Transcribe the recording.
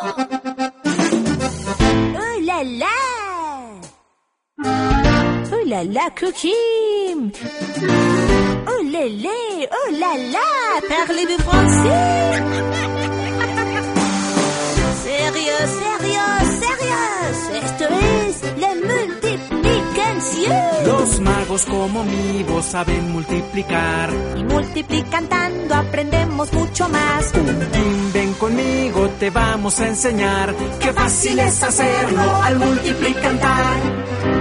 ¡Oh, la, la! ¡Oh, la, la, Cookie! ¡Oh, lélé! ¡Oh, la, la! Parlez-vous français? Sérieux, sérieux, sérieux. Esto es la multiplicación. Los magos como mi voz saben multiplicar. Y multiplicando aprendemos mucho más. Tin, ven conmigo, te vamos a enseñar. Qué fácil es hacerlo al multiplicar.